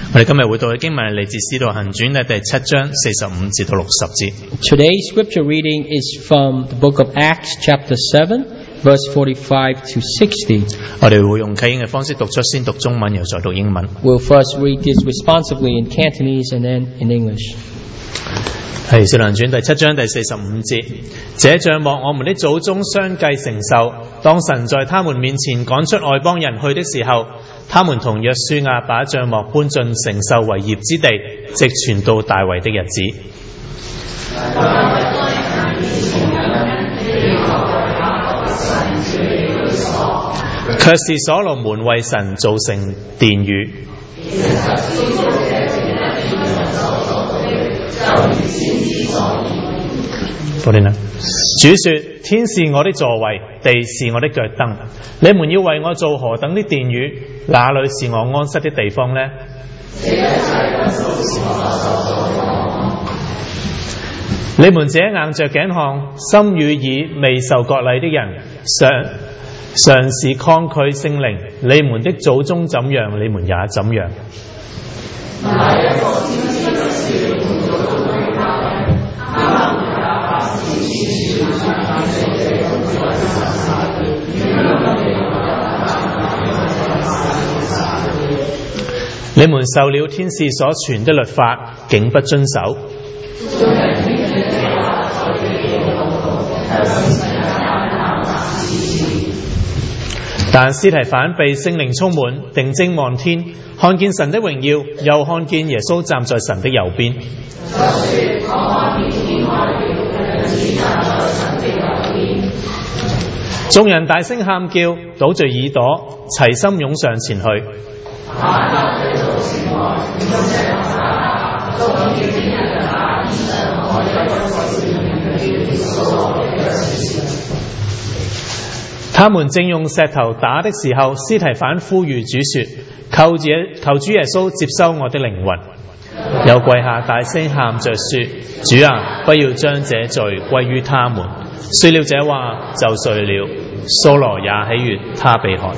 我哋今日會讀嘅經文係嚟自《使徒行傳》第7章45至到60節。 Today's scripture reading is from the book of Acts, chapter 7, verse 45 to 60. 我哋會用啟應嘅方式讀出，先讀中文，然後再讀英文。 We'll first read this responsively in Cantonese and then in English. 係《使徒行傳》第7章第45節，這帳幕我們的祖宗相繼承受，當神在他們面前趕出外邦人去的時候，他們同約書亞把帳幕搬進承受為業之地，直傳到大衛的日子。卻是所羅門為神造成殿宇。主說：天是我的座位，地是我的腳凳。你們要為我做何等的殿宇？哪裏是我安息的地方呢？你們這硬着頸項、心與耳未受割禮的人，常是抗拒聖靈。你們的祖宗怎樣，你們也怎樣。你們受了天使所傳的律法，竟不遵守。但司提反被聖靈充滿，定睛望天，看見神的榮耀，又看見耶穌站在神的右邊。眾人大聲喊叫，堵住耳朵，齊心湧上前去。他們正用石頭打的時候，司提反呼籲主說：求主耶穌接收我的靈魂。又跪下大聲喊着說：主啊，不要將這罪歸於他們。說了這話就睡了。掃羅也喜悅他被害。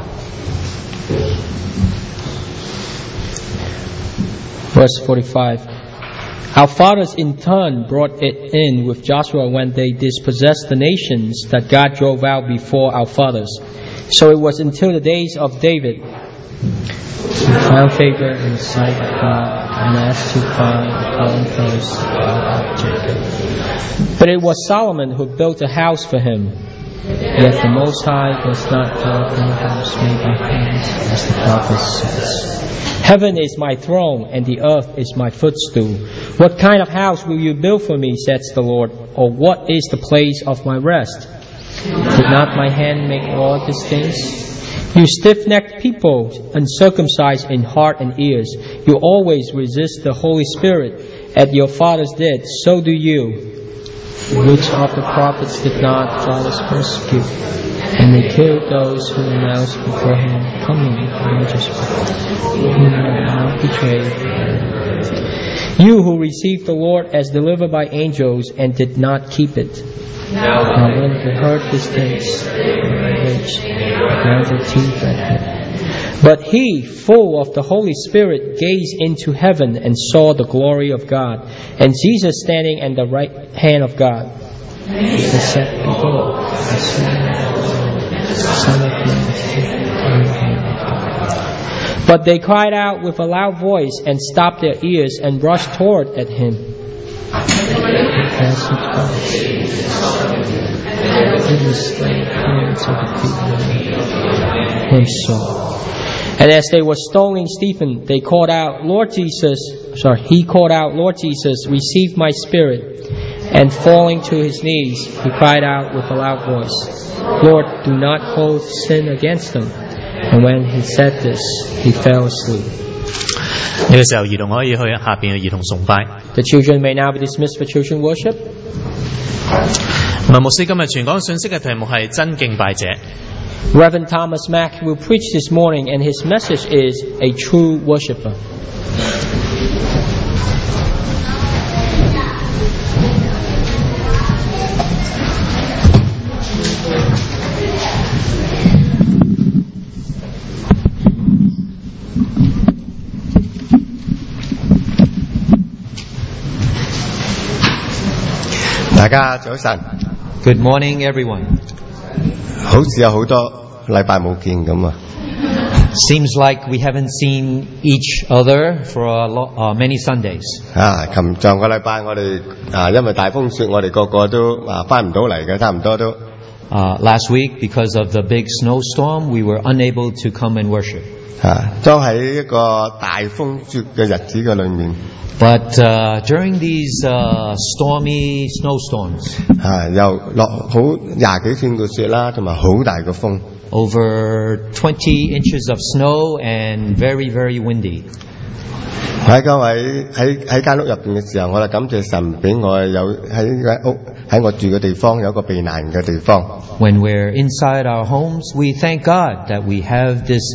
Verse 45. Our fathers in turn brought it in with Joshua when they dispossessed the nations that God drove out before our fathers. So it was until the days of David. He found favor in the sight of God and asked to find a dwelling place of Jacob. But it was Solomon who built a house for him. Yet the Most High does not dwell in a house made by hands, as the prophet says. Heaven is my throne, and the earth is my footstool. What kind of house will you build for me, says the Lord, or what is the place of my rest? Did not my hand make all these things? You stiff-necked people, uncircumcised in heart and ears, you always resist the Holy Spirit, as your fathers did, so do you. Which of the prophets did not fathers persecute? And they killed those who announced beforehand coming in judgment, whom they now betrayed. You who received the Lord as delivered by angels and did not keep it. Now when they heard these things, they were enraged, ground their teeth at him. But he, full of the Holy Spirit, gazed into heaven and saw the glory of God, and Jesus standing at the right hand of God. He said, Behold, I see the Son of Man standing at the right hand of God. But they cried out with a loud voice and stopped their ears and rushed toward at him. And as they were stoning Stephen, he called out, Lord Jesus, receive my spirit. And falling to his knees, he cried out with a loud voice, Lord, do not hold sin against them. And when he said this, he fell asleep. 呢個時候，兒童可以去下邊嘅兒童崇拜。 The children may now be dismissed for children worship. 牧師今日傳講信息嘅題目係真敬拜者。 Reverend Thomas Mack will preach this morning, and his message is a true worshipper. 大家早晨， Good morning, everyone. 好似有好多禮拜冇見咁啊！ Seems like we haven't seen each other for many Sundays. 上個禮拜我哋因為大風雪，我哋個個都翻唔到嚟嘅，差唔多都。 Last week, because of the big snowstorm, we were unable to come and worship. 都喺一個大風雪嘅日子嘅裏面。 But during these stormy snowstorms, 又落好20幾寸嘅雪啦，同埋好大嘅風。 over 20 inches of snow and very, very windy. 喺間屋入邊嘅時候，我哋感謝神俾我有喺間屋喺我住嘅地方有一個避難嘅地方。 When we're inside our homes, we thank God that we have this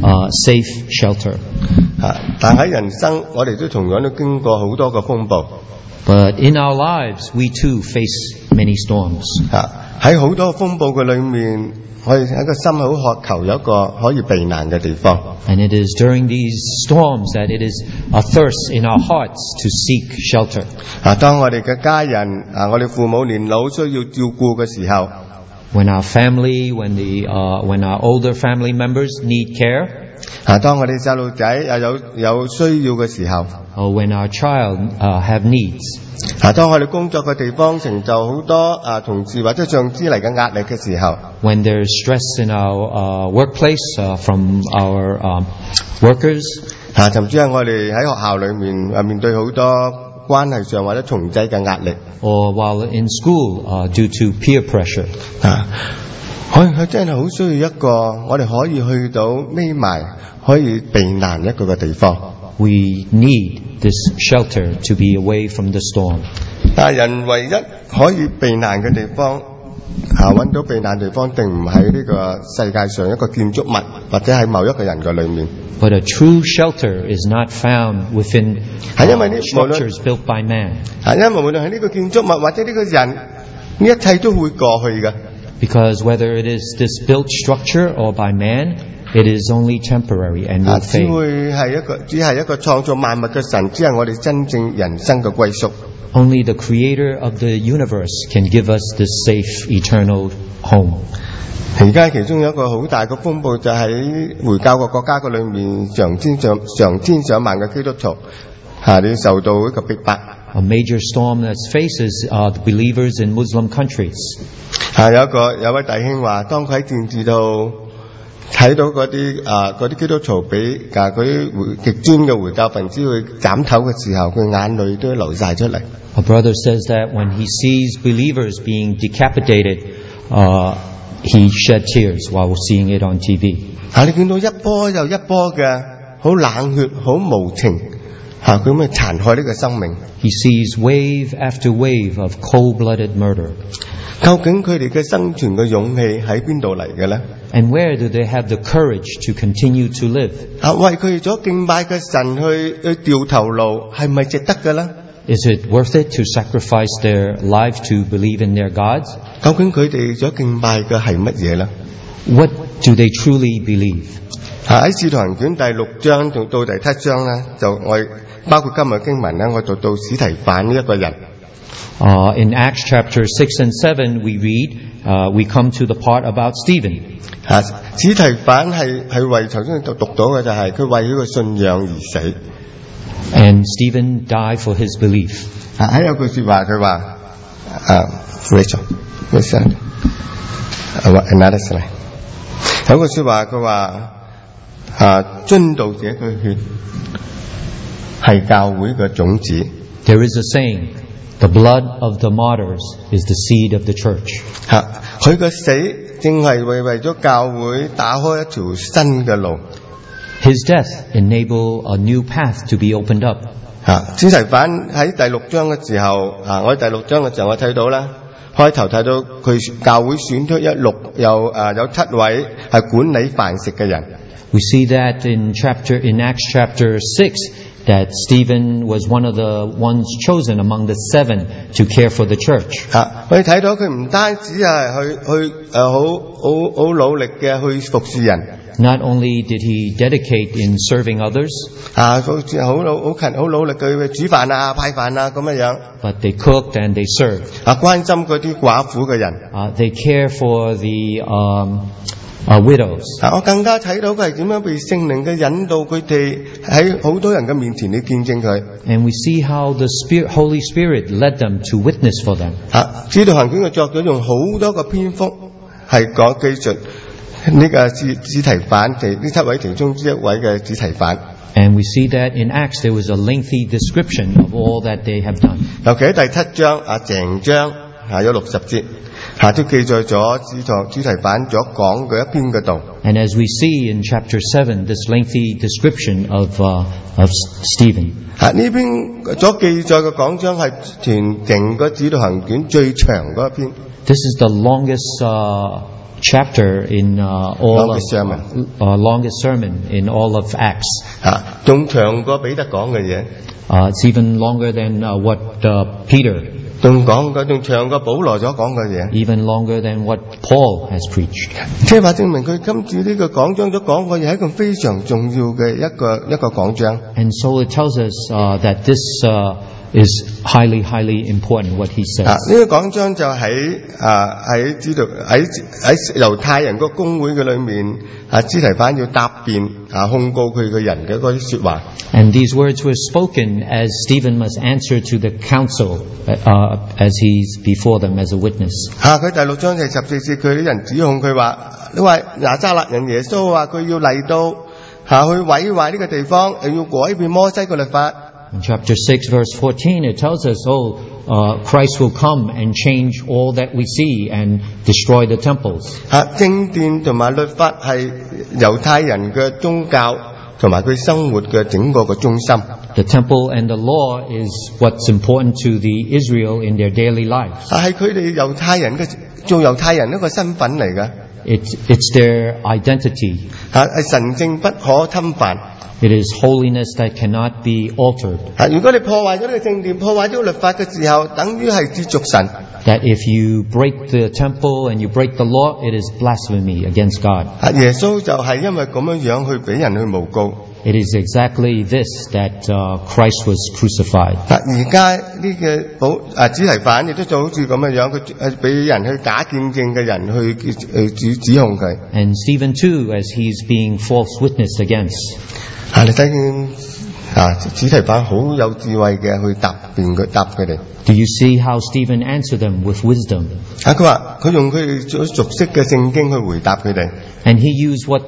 safe shelter. 但喺人生，我哋都同樣都經過好多個風暴。 But in our lives, we too face many storms. 喺好多風暴嘅裏面，我哋喺個心好渴求有一個可以避難嘅地方。 And it is during these storms that it is a thirst in our hearts to seek shelter. 當我哋嘅家人我哋父母年老需要照顧嘅時候， When our family, when our older family members need care, 當我哋細路仔有需要嘅時候， or when our child have needs, 當我哋工作嘅地方承受好多同事或者上司嚟嘅壓力嘅時候， when there's stress in our workplace from our workers, 甚至係我哋喺學校裏面面對好多關係上或者重製嘅壓力， or while in school due to peer pressure. 佢真係好需要一個我哋可以去到匿埋可以避難一個嘅地方。 We need this shelter to be away from the storm. 但係人唯一可以避難嘅地方，揾到避難地方，定唔喺呢個世界上一個建築物，或者喺某一個人嘅裏面。 But a true shelter is not found within structures built by man. 因為無論係呢個建築物或者呢個人，呢一切都會過去嘅。 Because whether it is this built structure or by man, it is only temporary and will 只係一個創造萬物嘅神，只係我哋真正人生嘅歸宿。 Only the creator of the universe can give us this safe, eternal home. 而家其中有一個好大嘅風暴，就喺回教嘅國家嘅裏面，成千上萬嘅基督徒你受到一個逼迫。 A major storm that faces the believers in Muslim countries. 有位弟兄話，當佢喺電視度睇到嗰啲基督徒俾嗰啲極端嘅回教分子去斬頭嘅時候，佢眼淚都流晒出嚟。 A brother says that when he sees believers being decapitated, he shed tears while seeing it on TV. 你見到一波又一波嘅好冷血、好無情佢咁去殘害呢個生命。 He sees wave after wave of cold-blooded murder. 究竟佢哋嘅生存嘅勇氣喺邊度嚟嘅呢？ And where do they have the courage to continue to live? 為佢哋所敬拜嘅神去掉頭顱，係咪值得嘅呢？ Is it worth it to sacrifice their life to believe in their gods? 究竟佢哋所敬拜嘅係乜嘢呢？ What do they truly believe? 喺《使徒行傳》第6章到第7章呢，我包括今日經文呢，我讀到司提反呢一個人。 In Acts chapter 6 and 7, we read, we come to the part about Stephen. 司提反係為頭先讀到嘅就係佢為呢個信仰而死。 And Stephen died for his belief. 喺有句說話佢話，Rachel，another slide。有句說話佢話，殉道者嘅血係教會嘅種子。 There is a saying, the blood of the martyrs is the seed of the church. 佢嘅死正係為咗教會打開一條新嘅路。 His death enabled a new path to be opened up. 司提反喺第6章嘅時候，我喺第6章嘅時候我睇到啦，開頭睇到佢教會選出有7位係管理飯食嘅人。 We see that in Acts chapter 6, that Stephen was one of the ones chosen among the 7 to care for the church. 我哋睇到佢唔單止係去好努力嘅去服侍人。 Not only did he dedicate in serving others, 佢好努力佢煮飯啊、派飯啊咁樣， but they cooked and they served. 關心嗰啲寡婦嘅人。 They care for the widows. 我更加睇到佢係點樣被聖靈嘅引導，佢哋喺好多人嘅面前你見證佢。 And we see how the Holy Spirit led them to witness for them. 使徒行傳嘅作者用好多個篇幅係講記述呢個司提反，呢7位其中之一位嘅司提反。 And we see that in Acts there was a lengthy description of all that they have done. 尤其喺第7章成章有60節，都記載咗司提反所講嘅一篇嘅道。 And as we see in chapter 7, this lengthy description of Stephen. 呢篇所記載嘅講章係整個使徒行傳最長嗰一篇。 This is the longest chapter in longest sermon in all of Acts. 仲長過彼得講嘅嘢。 It's even longer than what Peter. 仲長過保羅所講嘅嘢。 Even longer than what Paul has preached. 即係話證明佢今次呢個講章所講嘅嘢係一個非常重要嘅一個講章。 And so it tells us that this is highly important what he says. 呢個講章就喺猶太人個公會嘅裏面，司提反要答辯控告佢嘅人嘅嗰啲說話。 And these words were spoken as Stephen must answer to the council as he's before them as a witness. 佢第6章第14節，佢啲人指控佢話：你話拿撒勒人耶穌話佢要嚟到去毀壞呢個地方，又要改變摩西嘅律法。 In chapter 6, verse 14, it tells us, Christ will come and change all that we see and destroy the temples. 正殿同埋律法係猶太人嘅宗教同埋佢生活嘅整個嘅中心。 The temple and the law is what's important to the Israel in their daily lives. 係佢哋猶太人嘅做猶太人一個身份嚟嘅。 It's their identity. 係神聖不可侵犯。 It is holiness that cannot be altered. 如果你破壞咗呢個聖殿，破壞咗律法嘅時候，等於係褻瀆神。 That if you break the temple and you break the law, it is blasphemy against God. 耶穌就係因為咁樣去俾人去誣告。 It is exactly this that Christ was crucified. 而家呢個司提反亦都就好似咁樣，佢俾人去假見證嘅人去指控佢。 And Stephen too, as he's being false witness against. 你睇見司提反好有智慧嘅去答佢哋。 Do you see how Stephen answered them with wisdom? 佢話佢用佢哋所熟悉嘅聖經去回答佢哋。 And he used what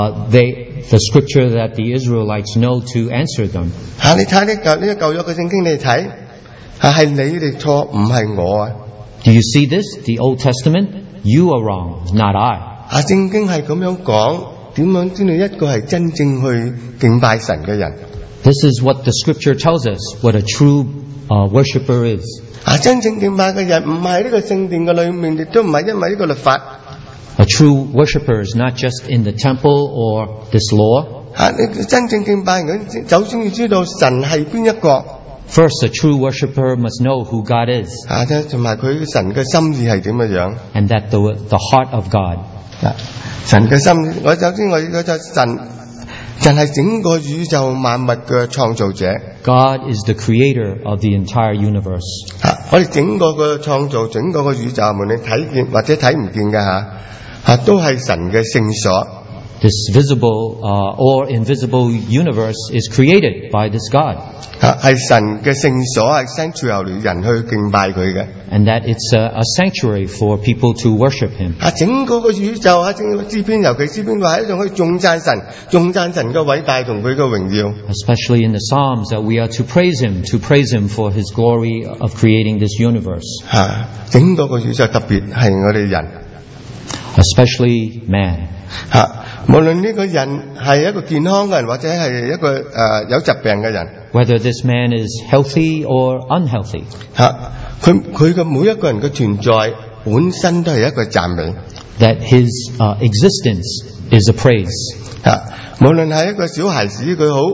the scripture that the Israelites know to answer them. 你睇呢個舊約嘅聖經，你睇係你哋錯，唔係我啊。 Do you see this? The Old Testament, you are wrong, not I. 聖經係咁樣講，點樣知道一個係真正去敬拜神嘅人？ This is what the scripture tells us, what a true worshipper is. 真正敬拜嘅人唔係呢個聖殿嘅裏面，亦都唔係因為呢個律法。 A true worshipper is not just in the temple or this law. 你真正敬拜人，首先要知道神係邊一個。 First, a true worshipper must know who God is. 同埋佢神嘅心意係點嘅樣。 And that the heart of God. 神嘅心意，我就神係整個宇宙萬物嘅創造者。 God is the creator of the entire universe. 我哋整個嘅創造，整個嘅宇宙，無論睇見或者睇唔見嘅都係神嘅聖所。 This visible or invisible universe is created by this God. 係神嘅聖所，係sanctuary人去敬拜佢嘅。 And that it's a sanctuary for people to worship Him. 整個嘅宇宙整個詩篇，尤其詩篇話係一種去頌讚神嘅偉大同佢嘅榮耀。 Especially in the Psalms, that we are to praise Him for His glory of creating this universe. 整個嘅宇宙特別係我哋人。 Especially man. 無論呢個人係一個健康嘅人，或者係一個有疾病嘅人。 Whether this man is healthy or unhealthy. 佢嘅每一個人嘅存在本身都係一個讚美。 That his existence is a praise. 無論係一個小孩子，佢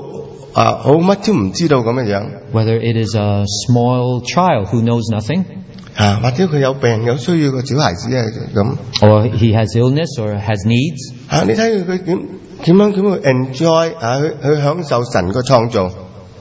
好乜都唔知道咁嘅樣 whether it is a small child who knows nothing, 或者佢有病有需要嘅小孩子咁 or he has illness or has needs. 你睇佢點樣去 enjoy 去享受神嘅創造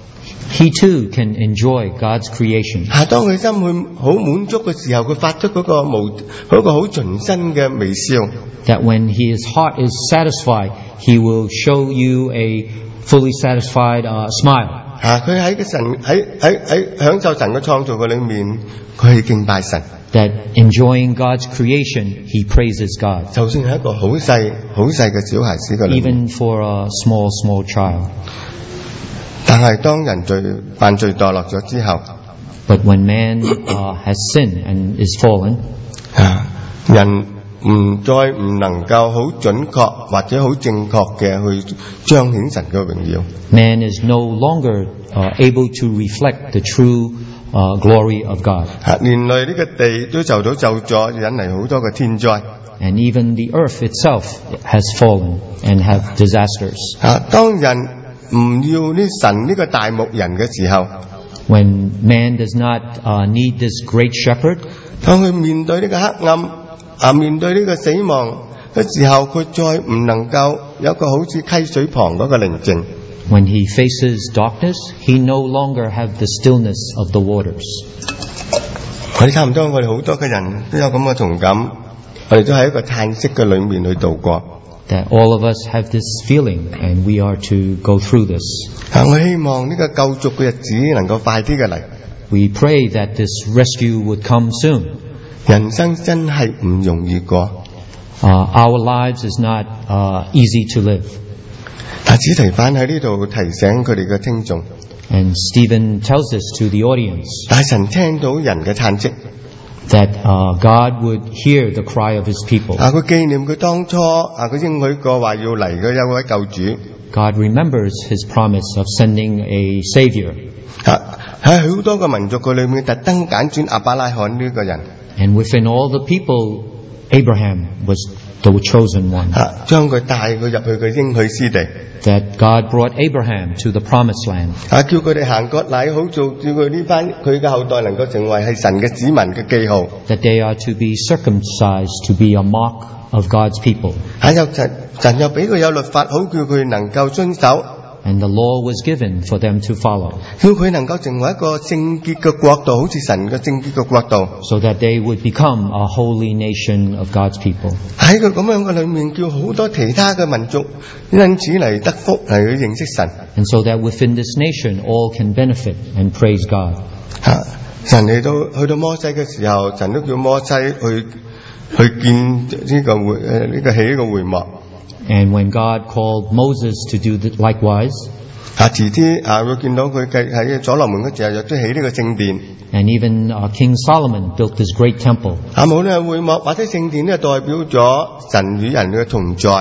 He too can enjoy God's creation. 當佢心去好滿足嘅時候，佢發出嗰個好純真嘅微笑。 That when his heart is satisfied, he will show you a fully satisfied smile. 佢喺享受神嘅創造嘅裏面，佢係敬拜神。 That enjoying God's creation, he praises God. 就算係一個好細嘅小孩子嘅裏面， Even for a small child. 但係當人犯罪墮落咗之後， But when man has sinned and is fallen, 人再唔能夠好準確或者好正確嘅去彰顯神嘅榮耀。 man is no longer able to reflect the true glory of God. 連累呢個地都受到咒詛，引嚟好多嘅天災。 And even the earth itself has fallen and have disasters. 當人唔要呢神呢個大牧人嘅時候， When man does not need this great shepherd, 當佢面對呢個黑暗面對呢個死亡嘅時候，佢再唔能夠有一個好似溪水旁嗰個寧靜。 when he faces darkness, he no longer have the stillness of the waters. 我哋差唔多，我哋好多嘅人都有咁嘅同感，我哋都喺一個嘆息嘅裏面去度過。 That all of us have this feeling, and we are to go through this. 我希望呢個救贖嘅日子能夠快啲嘅嚟。 We pray that this rescue would come soon. 人生真係唔容易過。 Our lives is not easy to live. 司提反喺呢度提醒佢哋嘅聽眾， And Stephen tells this to the audience, 大神聽到人嘅嘆息， that God would hear the cry of his people. 佢紀念佢當初佢應許過話要嚟嘅有位救主。 God remembers his promise of sending a savior. 喺好多個民族嘅裏面，特登揀選亞伯拉罕呢個人， And within all the people, Abraham was the chosen one. 將佢帶佢入去佢應許之地， That God brought Abraham to the promised land. 叫佢哋行割禮，好做叫佢呢班佢嘅後代能夠成為係神嘅子民嘅記號。 That they are to be circumcised to be a mark of God's people. 神又俾佢有律法，好叫佢能夠遵守， And the law was given for them to follow, 叫佢能夠成為一個聖潔嘅國度，好似神嘅聖潔嘅國度。 so that they would become a holy nation of God's people. 喺佢咁樣嘅裏面，叫好多其他嘅民族因此嚟得福，嚟去認識神。 And so that within this nation all can benefit and praise God. 神去到摩西嘅時候，神都叫摩西去見呢個起呢個會幕。 And when God called Moses to do likewise, 遲啲會見到佢喺所羅門嘅時候，亦都起呢個聖殿。 and even King Solomon built this great temple. 無論係會幕或者聖殿，都係代表咗神與人嘅同在。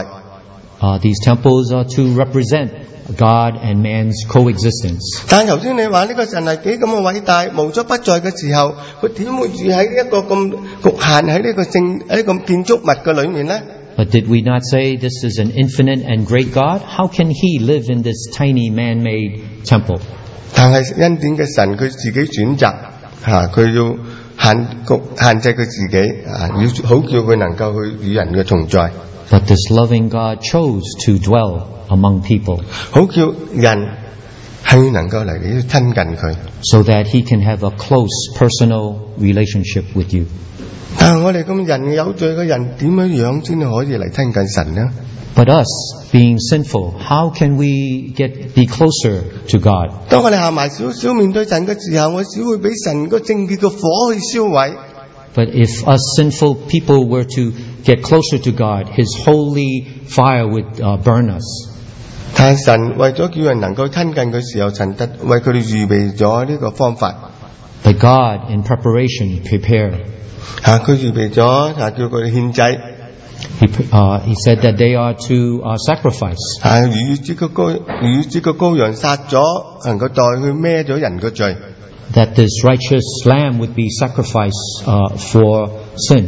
These temples are to represent God and man's coexistence. 但頭先你話呢個神係幾咁嘅偉大，無所不在嘅時候，佢點會住喺一個咁局限喺呢個建築物嘅裏面呢？ But did we not say this is an infinite and great God? How can he live in this tiny man-made temple? 但係恩典嘅神，佢自己選擇佢要限制佢自己要好叫佢能夠去與人嘅同在。 But this loving God chose to dwell among people, 好叫人係能夠嚟親近佢。 so that he can have a close personal relationship with you. 但係我哋咁人有罪嘅人，點樣先可以嚟親近神呢？ But us, being sinful, how can we be closer to God? 當我哋行埋少少面對神嘅時候，我只會俾神個聖潔嘅火去燒毀。 But if us sinful people were to get closer to God, his holy fire would burn us. 但係神為咗叫人能夠親近佢時候，神特為佢哋預備咗呢個方法。 But God, in preparation, prepared. 佢預備咗叫佢哋獻祭。 He said that they are to sacrifice. 逾越節嘅羔羊殺咗，能夠代去孭咗人嘅罪。 That this righteous lamb would be sacrificed for sin.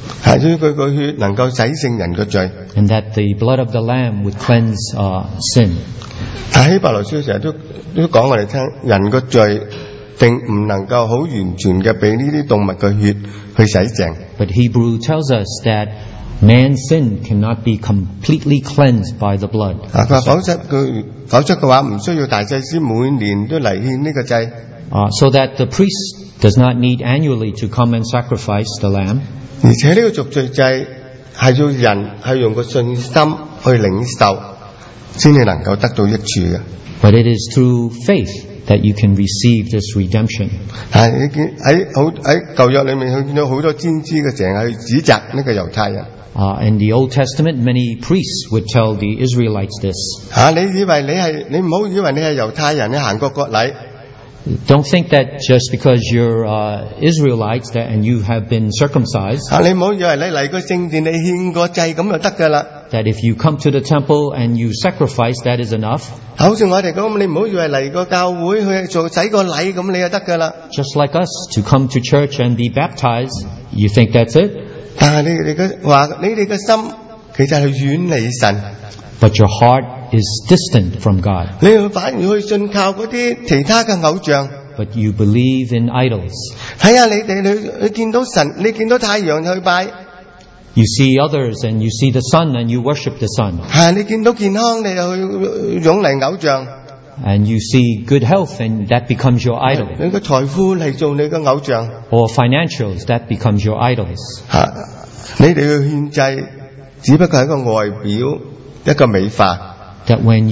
所以佢個血能夠洗淨人嘅罪。 and that the blood of the Lamb would cleanse sin. 但希伯來書成日都講我哋聽，人嘅罪並唔能夠好完全嘅俾呢啲動物嘅血去洗淨。 But Hebrew tells us that man's sin cannot be completely cleansed by the blood. 佢話否則嘅話唔需要大祭司每年都嚟獻呢個祭。 So that the priest does not need annually to come and sacrifice the lamb. 而且呢個贖罪祭係要人係用個信心去領受，先至能夠得到益處嘅。 But it is through faith that you can receive this redemption. 你見喺舊約裏面，佢見到好多先知嘅，淨係去指責呢個猶太人。 In the Old Testament, many priests would tell the Israelites this. 你唔好以為你係猶太人，你行過割禮。 Don't think that just because you're Israelites and you have been circumcised, 你唔好以為你嚟過聖殿，你獻個祭咁就得㗎啦。 that if you come to the temple and you sacrifice, that is enough. 好似我哋咁，你唔好以為嚟個教會去做洗個禮咁，你就得㗎啦。 Just like us, to come to church and be baptized, you think that's it? 但係你哋嘅心其實係遠離神。 But your heart is distant from God. 你反而去信靠嗰啲其他嘅偶像。 But you believe in idols. 睇下你哋你見到神，你見到太陽去拜。 You see others and you see the sun and you worship the sun. 你見到健康，你就去擁嚟偶像。 And you see good health and that becomes your idol. 你嘅財富嚟做你嘅偶像。 Or financials, that becomes your idols. 你哋去獻祭，只不過係一個外表，一個美化。 That when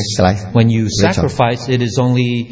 you sacrifice, it is only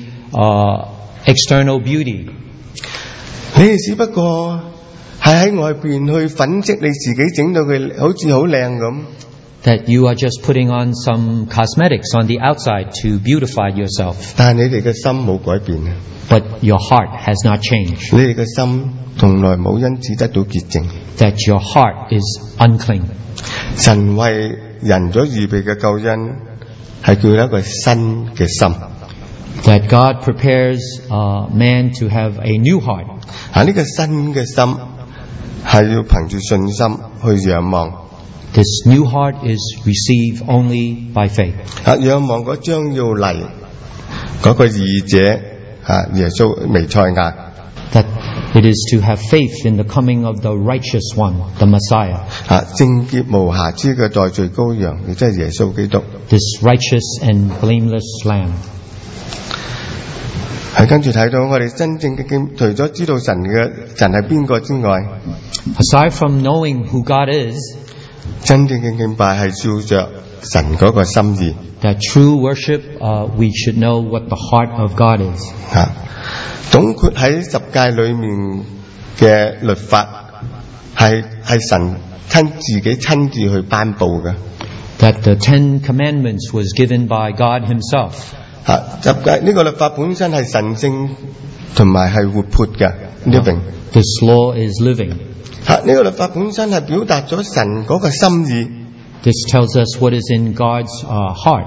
external beauty. 你哋只不過係喺外邊去粉飾你自己，整到佢好似好靚咁。 That you are just putting on some cosmetics on the outside to beautify yourself. 但係你哋嘅心冇改變。 But your heart has not changed. 你哋嘅心從來冇因此得到潔淨。 That your heart is unclean. 神為人所預備嘅救恩係叫一個新嘅心。 That God prepares man to have a new heart. 呢個新嘅心係要憑住信心去仰望。 This new heart is received only by faith. 仰望嗰將要嚟嗰個義者耶穌彌賽亞。 That it is to have faith in the coming of the righteous one, the Messiah. 聖潔無瑕疵嘅代罪羔羊，亦即係耶穌基督。 This righteous and blameless Lamb. 跟住睇到我哋真正嘅敬，除咗知道神係邊個之外， Aside from knowing who God is, 真正嘅敬拜係照着神嗰個心意。 that true worship, we should know what the heart of God is. 總括喺十誡裏面嘅律法係神自己親自去頒布嘅。 That the 10 Commandments was given by God Himself. 十誡呢個律法本身係神聖同埋係活潑嘅 living。 This law is living. 呢個律法本身係表達咗神嗰個心意。 This tells us what is in God's heart.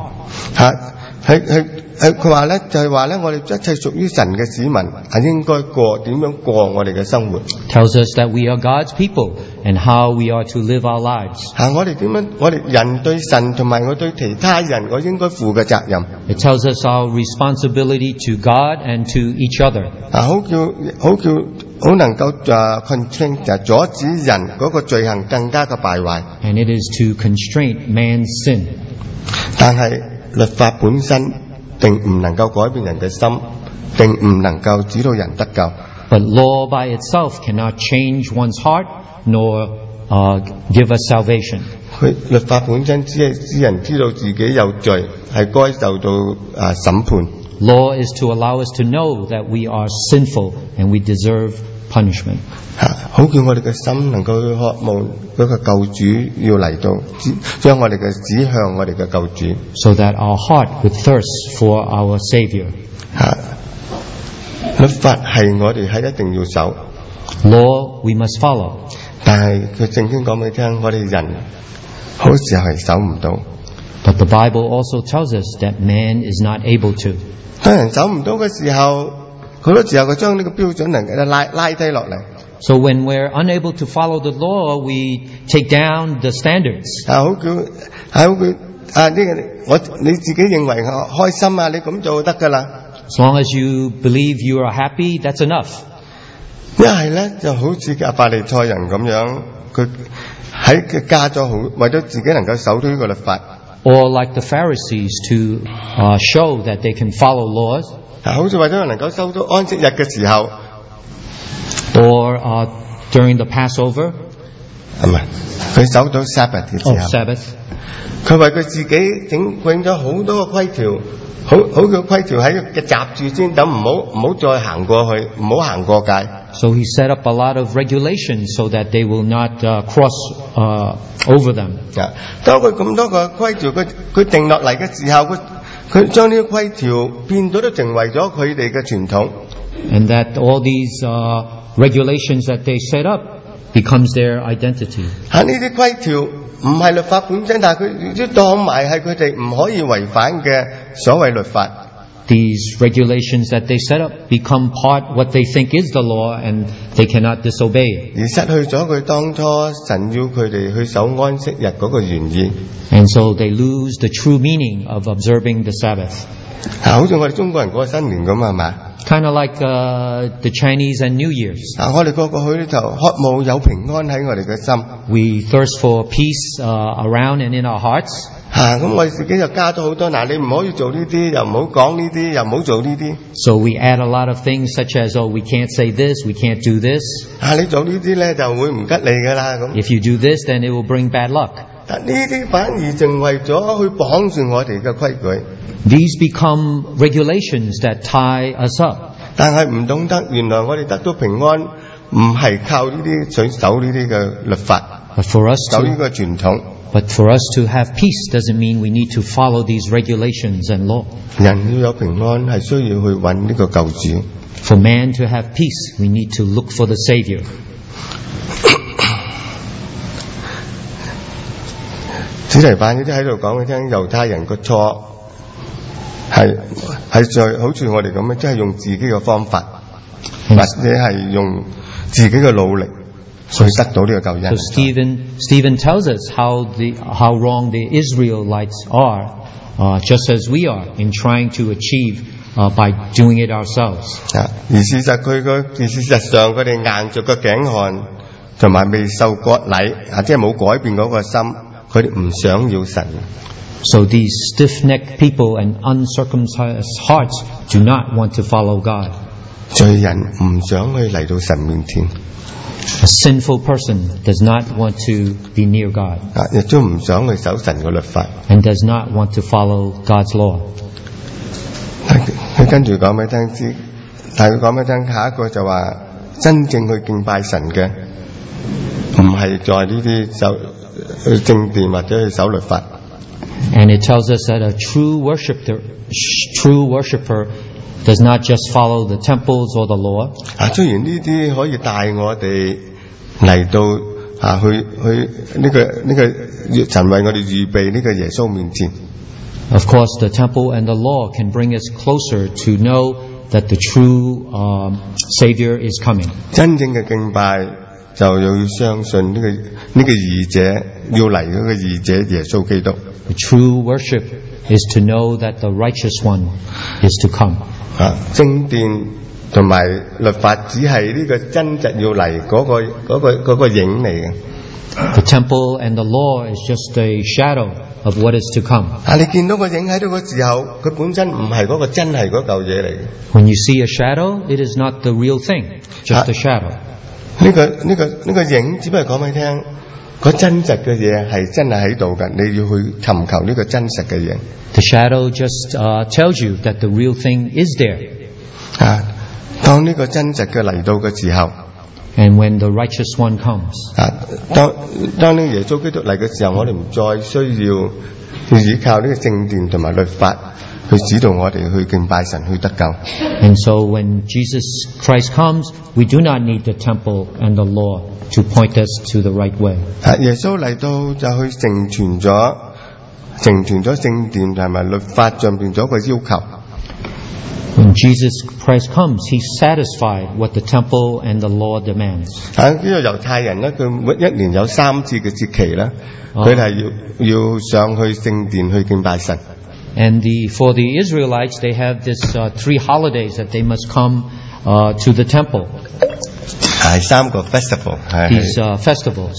佢話咧，就係話咧，我哋一切屬於神嘅子民係應該點樣過我哋嘅生活。 Tells us that we are God's people and how we are to live our lives. 我哋人對神同埋我對其他人，我應該負嘅責任。 It tells us our responsibility to God and to each other. 好能夠constrain 就阻止人嗰個罪行更加嘅敗壞。 And it is to constrain man's sin. 但係律法本身並唔能夠改變人嘅心，並唔能夠指導人得救。 But law by itself cannot change one's heart nor give us salvation. 律法本身只係使人知道自己有罪，係該受到審判。 Law is to allow us to know that we are sinful and we deserve punishment. 好叫我哋嘅心能夠去渴望嗰個救主要嚟到，將我哋嘅指向我哋嘅救主。 So that our heart would thirst for our Savior. 律法係我哋係一定要守。 Law we must follow. 但係佢聖經講俾你聽，我哋人好時候係守唔到。 But the Bible also tells us that man is not able to. 當人守唔到嘅時候，好多時候佢將呢個標準能夠拉低落嚟。 So when we're unable to follow the law, we take down the standards. 你自己認為開心啊，你咁做就得㗎啦。 As long as you believe you are happy, that's enough. 一係咧就好似法利賽人咁樣，佢加咗好，為咗自己能夠守到呢個律法。 Or like the Pharisees to show that they can follow laws. 好似為咗能夠收到安息日嘅時候。 Or during the Passover. 係咪？佢守到 Sabbath 嘅時候。 Sabbath. 佢為佢自己整咗好多個規條，好嘅規條喺嘅閘住先，等唔好再行過去，唔好行過界。 So he set up a lot of regulations so that they will not cross over them. 當佢咁多個規條，佢定落嚟嘅時候，佢將呢啲規條變咗都成為咗佢哋嘅傳統。 And that all these regulations that they set up becomes their identity. 呢啲規條唔係律法本身，但係佢都當埋係佢哋唔可以違反嘅所謂律法。 These regulations that they set up become part what they think is the law, and they cannot disobey. 而失去咗佢當初神要佢哋去守安息日嗰個原意。 And so they lose the true meaning of observing the Sabbath. 好似我哋中國人過新年咁係嘛？ Kind of like the Chinese and New Year's. 我哋個去咧就渴慕有平安喺我哋嘅心。 We thirst for peace around and in our hearts. 咁我哋自己就加咗好多，你唔可以做呢啲，又唔好講呢啲，又唔好做呢啲。 So we add a lot of things such as, we can't say this, we can't do this. 你做呢啲咧就會唔吉利㗎啦咁。 If you do this, then it will bring bad luck. 但呢啲反而成為咗去綁住我哋嘅規矩。 These become regulations that tie us up. 但係唔懂得，原來我哋得到平安，唔係靠呢啲守呢啲嘅律法，守呢個傳統。 But for us to have peace doesn't mean we need to follow these regulations and law. 人要有平安，係需要去揾呢個救主。 For man to have peace, we need to look for the Savior. 司提反呢啲喺度講俾聽，猶太人個錯係在好似我哋咁樣，即係用自己嘅方法，或者係用自己嘅努力。去得到呢個救恩。 So Stephen tells us how wrong the Israelites are, just as we are in trying to achieve by doing it ourselves. 而事實上佢哋硬着個頸項，同埋未受割禮，即係冇改變嗰個心，佢哋唔想要神。 So these stiff-necked people and uncircumcised hearts do not want to follow God. 罪人唔想去嚟到神面前。 A sinful person does not want to be near God. 亦都唔想去守神嘅律法。 And does not want to follow God's law. 佢跟住講俾聽，但係佢講俾聽，下一個就話真正去敬拜神嘅，唔係在呢啲去正殿或者去守律法。 And it tells us that a true worshipper does not just follow the temples or the law. 雖然呢啲可以帶我哋嚟到去呢個神為我哋預備呢個耶穌面前。 Of course, the temple and the law can bring us closer to know that the true Savior is coming. 真正嘅敬拜就要相信呢個義者要嚟嗰個義者耶穌基督。 The true worship is to know that the righteous one is to come. 正殿同埋律法只係呢個真實要嚟嗰個影嚟嘅。 The temple and the law is just a shadow of what is to come. 你見到個影喺度嘅時候，佢本身唔係嗰個真係嗰嚿嘢嚟嘅。 When you see a shadow, it is not the real thing, just a shadow. 呢個影只不過講俾你聽，個真實嘅嘢係真係喺度嘅，你要去尋求呢個真實嘅嘢。 The shadow just tells you that the real thing is there. 當呢個真實嘅嚟到嘅時候 ，and when the righteous one comes， 當呢耶穌基督嚟嘅時候，我哋唔再需要依靠呢個正殿同埋律法去指導我哋去敬拜神去得救。 And so when Jesus Christ comes, we do not need the temple and the law to point us to the right way. 耶穌嚟到就去成全咗聖殿同埋律法上邊咗個要求。 When Jesus Christ comes, He satisfied what the temple and the law demands. 呢個猶太人咧，佢每一年有3次嘅節期啦，佢哋係要上去聖殿去敬拜神。 And for the Israelites, they have this 3 holidays that they must come to the temple. 係3個 festival， These festivals.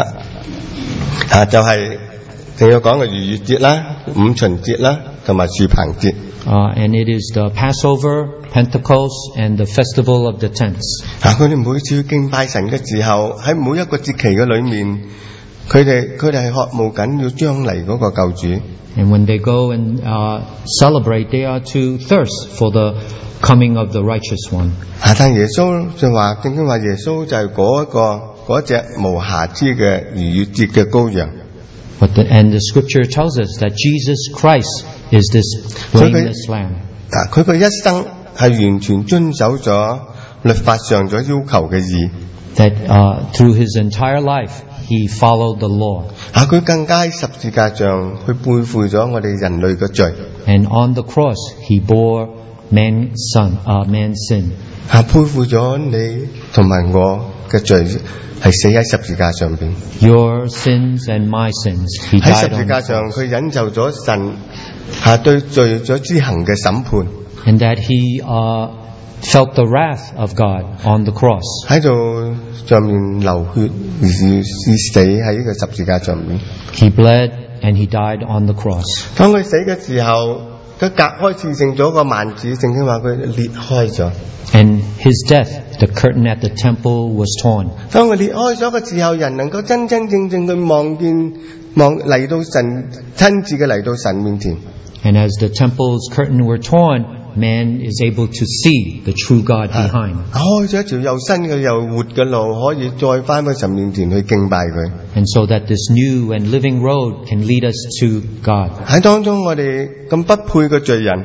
就係正要講嘅逾越節啦、五旬節啦，同埋住棚節。 And it is the Passover, Pentecost, and the Festival of the Tents. 佢哋每次去敬拜神嘅時候，喺每一個節期嘅裏面，佢哋係渴慕緊要將嚟嗰個救主。 And when they go and celebrate, they are to thirst for the coming of the righteous one. 但耶穌就話，正經話耶穌就係嗰隻無瑕疵嘅逾越節嘅羔羊。 And the Scripture tells us that Jesus Christ is this blameless Lamb. 佢嘅一生係完全遵守咗律法上所要求嘅義。 That through his entire life, he followed the law. 佢更加喺十字架上去背負咗我哋人類嘅罪。 And on the cross, he bore man's sin. 背負咗你同埋我嘅罪，係死喺十字架上邊。 Your sins and my sins. He 喺十 died 字 on 架 the 上， cross. 佢忍受咗神對罪咗之行嘅審判。 And that he felt the wrath of God on the cross. 喺度上面流血而死喺呢個十字架上面。 He bled and he died on the cross. 當佢死嘅時候，佢隔開刺成咗個幔子，聖經話佢裂開咗。 And his death, the curtain at the temple was torn. 當佢裂開咗嘅時候，人能夠真真正正去望嚟到神，親自嘅嚟到神面前。 And as the temple's curtain were torn, man is able to see the true God behind. 開咗一條又新嘅又活嘅路，可以再翻去神面前去敬拜佢。 And so that this new and living road can lead us to God. 喺當中我哋咁不配嘅罪人，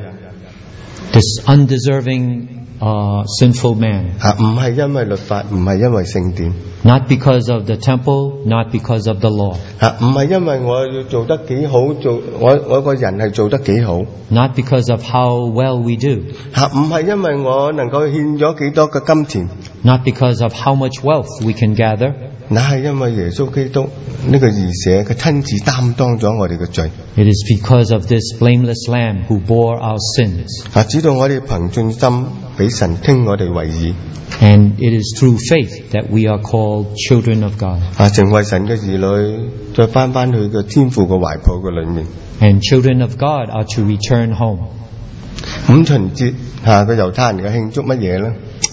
This undeserving, sinful man. 唔係因為律法，唔係因為聖典， Not because of the temple, not because of the law. 唔係因為我要做得幾好，我個人係做得幾好， Not because of how well we do. 唔係因為我能夠獻咗幾多嘅金錢， Not because of how much wealth we can gather. 那係因為耶穌基督呢個義者，佢親自擔當咗我哋嘅罪， It is because of this blameless Lamb who bore our sins. 指到我哋憑信心俾神稱我哋為義， And it is through faith that we are called children of God. 成為神嘅兒女，再翻去個天父嘅懷抱嘅裏面。 And children of God are to return home. 五旬節個猶太人嘅慶祝乜嘢咧？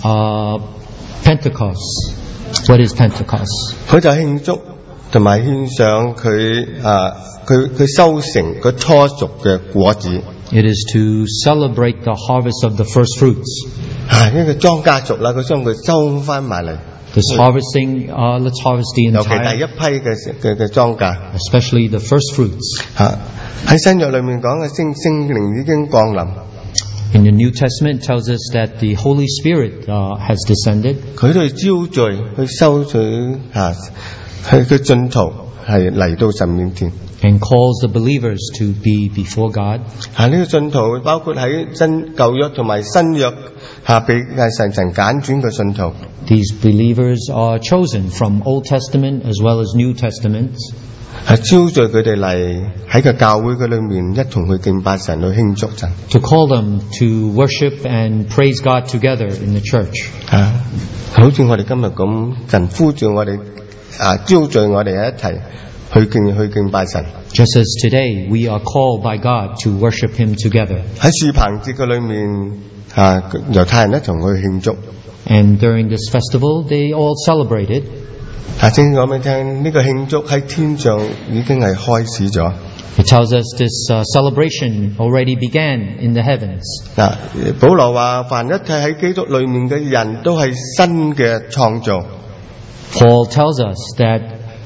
Pentecost. What is Pentecost? 佢就慶祝同埋獻上佢收成佢初熟嘅果子。 It is to celebrate the harvest of the first fruits. 呢個莊稼熟啦，佢將佢收翻埋嚟。 This harvesting, let's harvest the 尤其第一 entire, 批嘅莊稼。 especially the first fruits. 喺新約裏面講嘅聖靈已經降臨， In the New Testament, it tells us that the Holy Spirit has descended. 佢都去招聚去收取佢進途係嚟到神面前。 And calls the believers to be before God. 呢個信徒包括喺舊約同埋新約被神揀選嘅信徒。 These believers are chosen from Old Testament as well as New Testaments. 招聚佢哋嚟喺個教會嘅裏面一同去敬拜神，去慶祝神。 To call them to worship and praise God together in the church. 好似我哋今日咁，神呼召我哋招聚我哋一齊去敬拜神。 Just as today we are called by God to worship Him together. 喺住棚節嘅裏面，猶太人一同去慶祝。 And during this festival, they all celebrated. 正講俾你聽，呢個慶祝喺天上已經係開始咗。 It tells us this celebration already began in the heavens. 保羅話：凡一切喺基督裏面嘅人都係新嘅創造。 Paul tells us that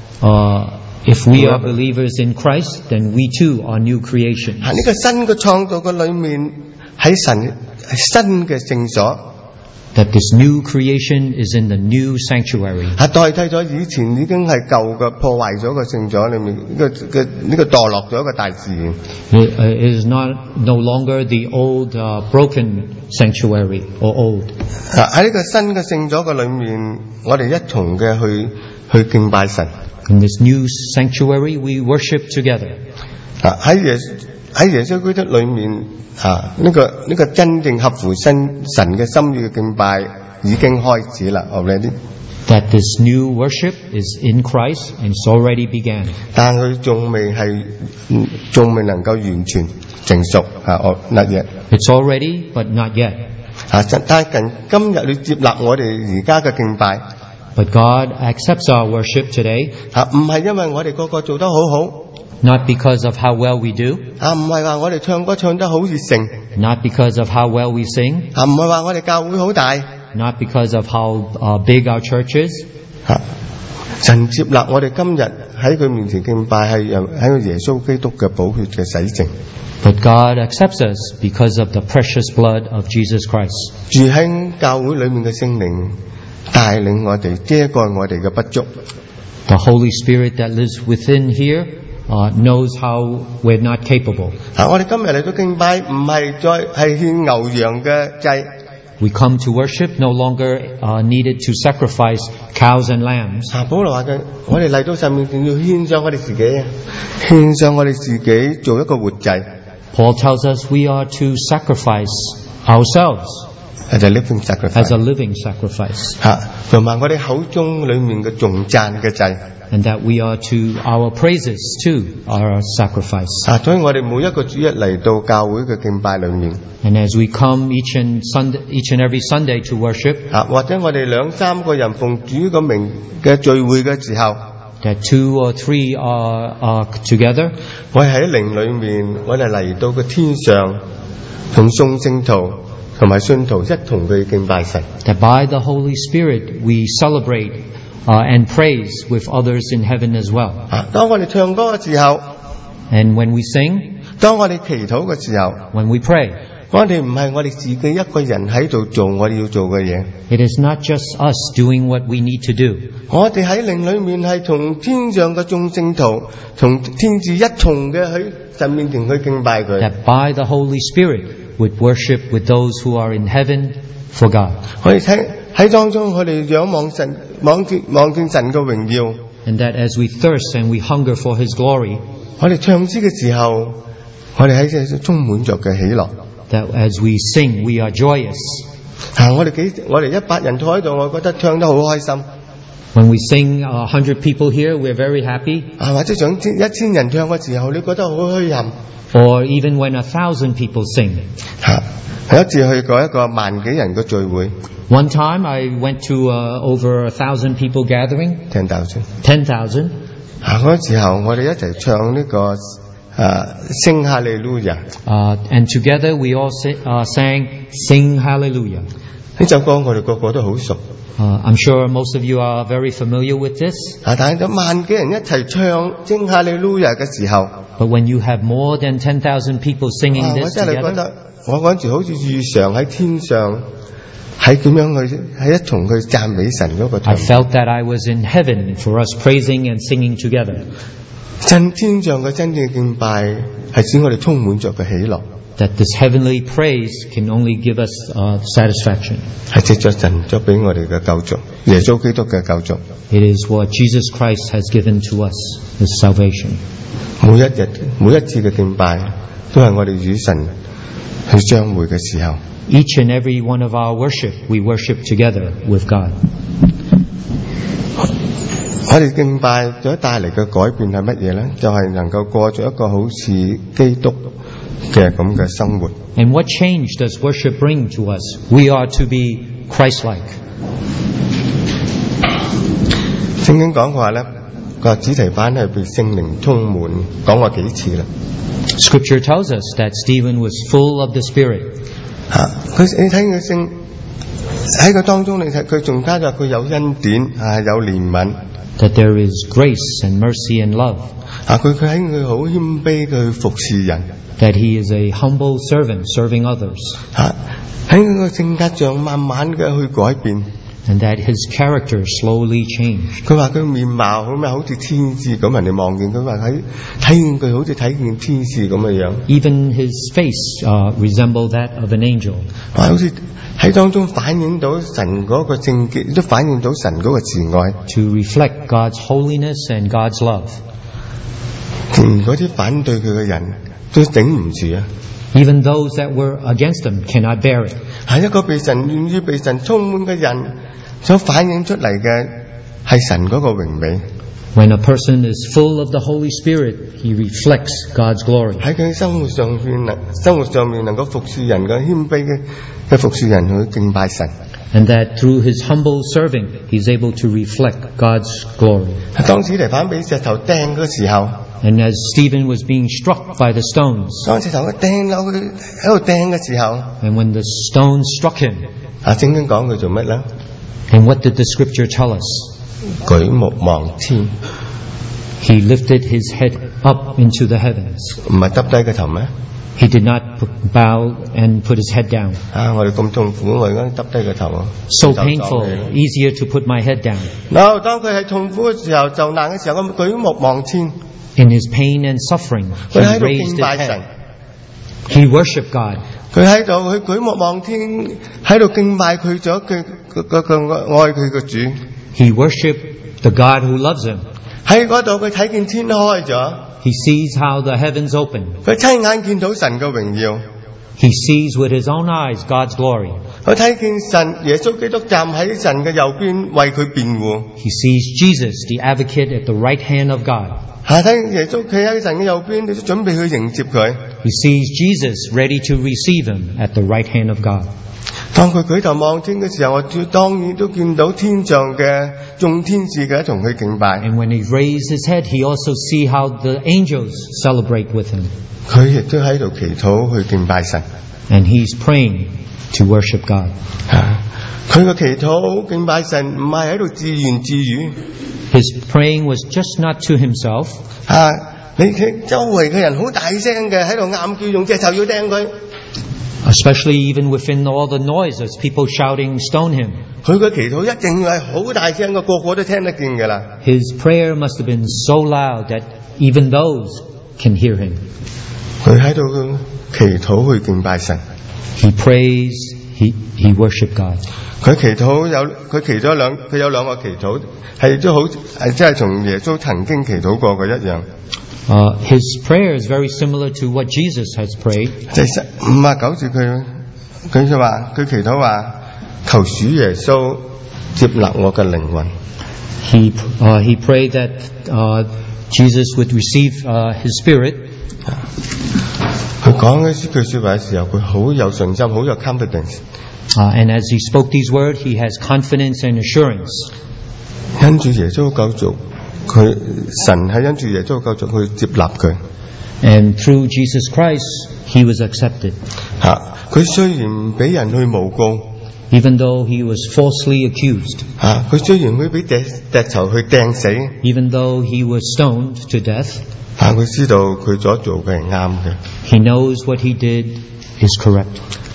if we are believers in Christ, then we too are new creations. 呢個新嘅創造嘅裏面，喺神係新嘅聖所。 That this new creation is in the new sanctuary. 係代替咗以前已經係舊嘅破壞咗嘅聖所裏面呢個墮落咗嘅大自然。 It is no longer the old broken sanctuary or old. 喺呢個新嘅聖所嘅裏面，我哋一同嘅去敬拜神。 In this new sanctuary, we worship together. 喺耶穌基督裏面呢個真正合乎神嘅心意嘅敬拜已經開始啦 already。 That this new worship is in Christ and it's already began. 但佢仲未能夠完全成熟not yet。 It's already, but not yet. 但係今日你接納我哋而家嘅敬拜。 But God accepts our worship today. 唔係因為我哋個個做得好好。 Not because of how well we do. 唔係話我哋唱歌唱得好熱誠。 Not because of how well we sing. 唔係話我哋教會好大。 Not because of how big our church is. 神接納我哋今日喺佢面前敬拜係喺耶穌基督嘅寶血嘅洗淨。 But God accepts us because of the precious blood of Jesus Christ. 住喺教會裏面嘅聖靈帶領我哋遮蓋我哋嘅不足。 The Holy Spirit that lives within here knows how we're not capable. 我哋今日嚟到敬拜唔係再係獻牛羊嘅祭。 We come to worship no longer needed to sacrifice cows and lambs. 保羅話嘅，我哋嚟到神面前要獻上我哋自己獻上我哋自己做一個活祭。 Paul tells us we are to sacrifice ourselves as a living sacrifice. 同埋我哋口中裏面嘅頌讚嘅祭。 And that we are to our praises too, our sacrifice. 所以我哋每一個主日嚟到教會嘅敬拜裏面。 And as we come each and every Sunday to worship. 或者我哋兩三個人奉主個名嘅聚會嘅時候。 That 2 or 3 are together. 我哋喺靈裏面，我哋嚟到個天上，同眾聖徒同埋信徒一同去敬拜神。 That by the Holy Spirit we celebrate and praise with others in heaven as well. 當我哋唱歌嘅時候 and when we sing, 當我哋祈禱嘅時候 when we pray, 我哋唔係我哋自己一個人喺度做我哋要做嘅嘢。 It is not just us doing what we need to do. 我哋喺靈裏面係同天上嘅眾聖徒同天使一同嘅喺神面前去敬拜佢。 That by the Holy Spirit would worship with those who are in heaven for God. 我哋喺當中，我哋仰望神，望見神嘅榮耀。 And that as we thirst and we hunger for His glory, 我哋唱詩嘅時候，我哋喺度充滿着嘅喜樂。 That as we sing, we are joyous. 我哋100人坐喺度，我覺得唱得好開心。 When we sing 100 people here, we're very happy. 或者上1000人唱嘅時候，你覺得好虛憾。 Or even when 1,000 people sing. 有一次去過一個1萬幾人嘅聚會。 One time I went to over 1,000 people gathering. 10,000. 嗰時候我哋一齊唱呢個Sing Hallelujah. And together we all sang Sing Hallelujah. 呢首歌我哋個個都好熟。 I'm sure most of you are very familiar with this. 但係有1萬幾人一齊唱 Sing Hallelujah 嘅時候 But when you have more than 10,000 people singing this 我真係覺 together, 得我嗰陣時好似遇上喺天上喺點樣去喺一同去讚美神嗰個 I felt that I was in heaven for us praising and singing together. 天上嘅真正敬拜係使我哋充滿着嘅喜樂。 That this heavenly praise can only give us satisfaction. 係藉着神咗俾我哋嘅救贖，耶穌基督嘅救贖。 It is what Jesus Christ has given to us, this salvation. 每一次嘅敬拜都係我哋與神去相會嘅時候。 Each and every one of our worship, we worship together with God. 我哋敬拜所帶嚟嘅改變係乜嘢呢？就係能夠過咗一個好似基督嘅咁嘅生活。 And what change does worship bring to us? We are to be Christ-like. 聖經講話呢，個司提反係被聖靈充滿，講過幾次啦。 Scripture tells us that Stephen was full of the Spirit. 你睇佢喺個當中，你睇佢仲加咗佢有恩典，有憐憫。 That there is grace and mercy and love. 佢喺佢好謙卑嘅服侍人。 that he is a humble servant serving others, 喺佢個性格上慢慢嘅去改變。 and that his character slowly changed. 佢話佢面貌好似天使咁，人哋望見佢話睇見佢好似睇見天使咁嘅樣。 Even his face resembled that of an angel. 好似喺當中反映到神嗰個聖潔，亦都反映到神嗰個慈愛。 To reflect God's holiness and God's love. 連嗰啲反對佢嘅人都頂唔住啊！ Even those that were against him cannot bear it. 係一個願意被神充滿嘅人所反映出嚟嘅係神嗰個榮美。 When a person is full of the Holy Spirit, he reflects God's glory. 喺佢生活上面能夠服侍人嘅謙卑嘅服侍人去敬拜神。 And that through his humble serving, he's able to reflect God's glory. 當司提反俾石頭掟嘅時候， And as Stephen was being struck by the stones, 當石頭佢掟落去喺度掟嘅時候， and when the stones struck him, 聖經講佢做乜咧？ and what did the scripture tell us? 舉目望天， He lifted his head up into the heavens. 唔係耷低個頭咩？ He did not bow and put his head down. 我哋咁痛苦，我而家耷低個頭啊 So painful, easier to put my head down. 當佢係痛苦嘅時候、受難嘅時候，佢舉目望天。 In his pain and suffering, he 佢喺度 raised 敬 his 拜神 head.，He worshipped God. 佢喺度佢舉目望天，喺度敬拜佢咗佢愛佢嘅主。 He worshipped the God who loves him. 喺嗰度佢睇見天開咗， He sees how the heavens open. 佢親眼見到神嘅榮耀， He sees with his own eyes God's glory. 佢睇見神耶穌基督站喺神嘅右邊為佢辯護。 He sees Jesus, the advocate at the right hand of God. 睇見耶穌企喺神嘅右邊，你都準備去迎接佢。 He sees Jesus ready to receive him at the right hand of God. 當佢舉頭望天嘅時候，我當然都見到天上嘅眾天使嘅同佢敬拜。 And when he raised his head, he also see how the angels celebrate with him. 佢亦都喺度祈禱去敬拜神。 And he's praying to worship God. 佢嘅祈禱敬拜神唔係喺度自言自語。 His praying was just not to himself. 你周圍嘅人好大聲嘅喺度嗌叫，用隻頭要掟佢。 Especially even within all the noises, people shouting, stone him. 佢嘅祈禱一定要係好大聲嘅，個個都聽得見㗎啦。 His prayer must have been so loud that even those can hear him. 佢喺度祈禱去敬拜神。 He prays, he worshiped God. 佢有兩個祈禱，係都好，即係同耶穌曾經祈禱過嘅一樣。 His prayer is very similar to what Jesus has prayed. 第59節佢就話佢祈禱話求主耶穌接納我嘅靈魂。 He prayed that Jesus would receive his spirit. 佢講呢句說話嘅時候，佢好有信心，好有 confidence。 And as he spoke these words, he has confidence and assurance. 因住耶穌救贖，神係因住耶穌救贖去接納佢。 And through Jesus Christ, he was accepted. 佢雖然俾人去誣告 Even though he was falsely accused. 佢雖然會俾石頭去掟死 Even though he was stoned to death. 佢知道佢所做嘅係啱嘅。 He knows what he did is correct.